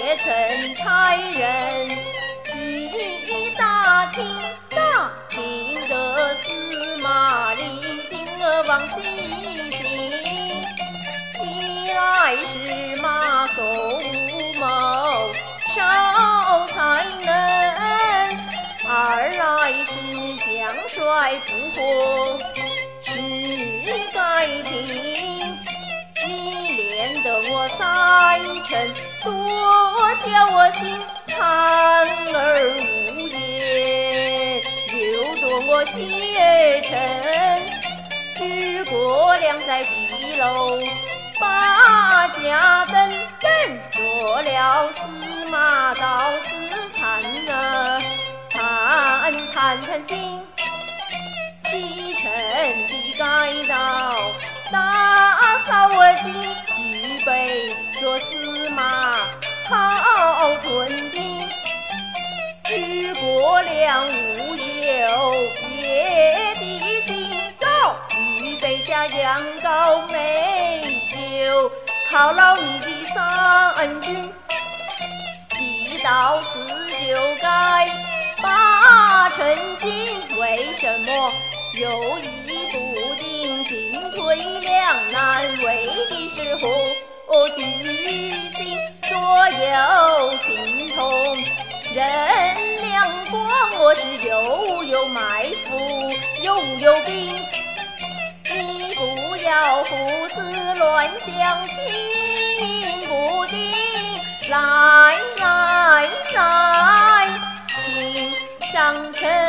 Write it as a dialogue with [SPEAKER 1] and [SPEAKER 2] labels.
[SPEAKER 1] 也曾差人去打听，得司马令定王西行，一来是马谡武谋少才能，二来是将帅不活是该听。你练得我三成，多叫我心叹而无言，又夺我邪臣，治国良在地楼，把家等做了司马到此叹息，西城的街道打扫我今，预备做司马好屯兵，治国良无有别的今，走，预备下羊羔美酒，犒劳你的三军，既到此就该把陈进，为什么犹疑不定，进退两难，为的是何居心，左右情同，任两光，我是又有埋伏又有兵，你不要胡思乱想，心不定，来，请上车。